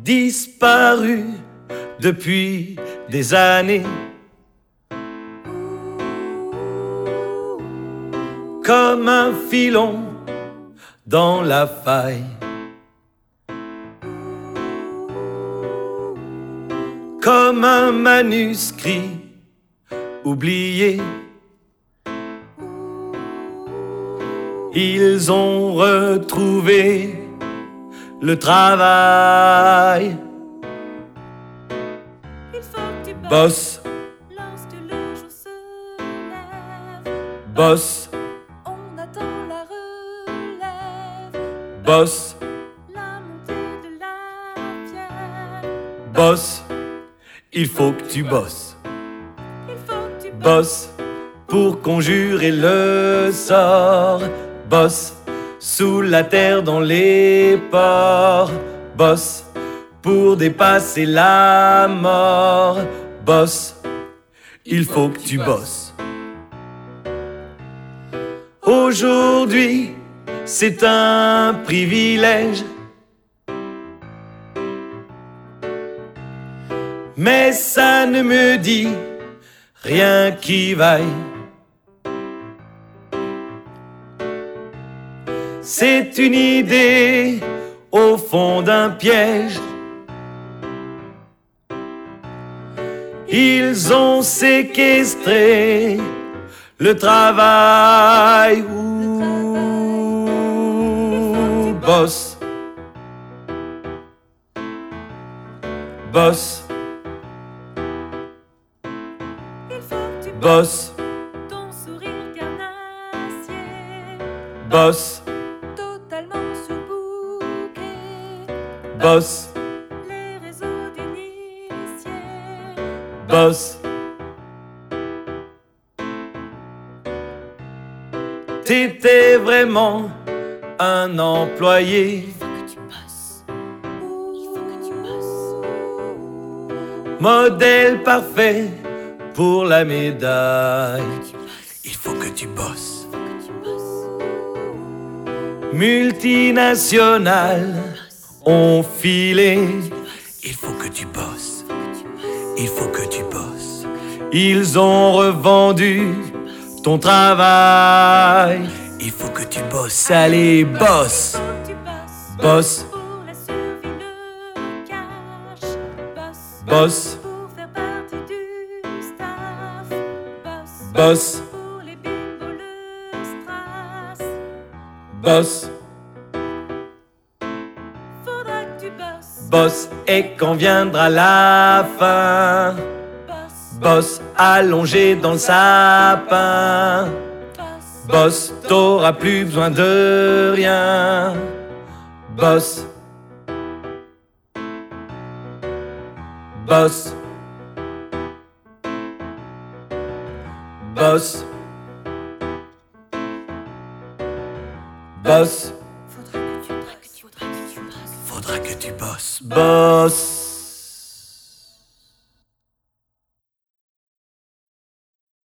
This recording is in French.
disparu depuis des années. Comme un filon dans la faille. Comme un manuscrit oublié. Ils ont retrouvé le travail. Il faut que tu Bosse, lorsque le jour se lève. bosse, On attend la relève. bosse, La montée de la fièvre. bosse. Il faut que tu bosses. Il faut que tu Bosse pour conjurer le sort. Bosse sous la terre dans les ports. Bosse pour dépasser la mort. Bosse, il faut que tu bosses. Aujourd'hui, c'est un privilège. Mais ça ne me dit rien qui vaille. C'est une idée au fond d'un piège. Ils ont séquestré le travail. Ouh, boss, boss, Il faut que tu boss, ton sourire carnassier. boss, Totalement surbooké. boss, Les réseaux d'initiés. boss. T'étais vraiment un employé. Il faut que tu bosses. Il faut que tu bosses. Modèle parfait pour la médaille. Il faut que tu bosses. Il faut que tu bosses. Multinationales ont filé. Il faut que tu bosses. Il faut que tu bosses. Ils ont revendu ton travail. Il faut que tu bosses. Allez, bosse. Faut que tu bosses. Bosse, Pour la survie, le cash. Bosse. bosse, Pour faire partie du staff. Bosse. bosse, Pour les bingos, le strass. bosse, Faudra que tu bosses. bosse. Et quand viendra la fin, Bosse. bosse allongé dans le sapin. Bosse. Bosse, t'auras plus besoin de rien. Bosse, bosse, bosse, bosse. Faudra que tu bosses. Faudra que tu bosses. Bosse.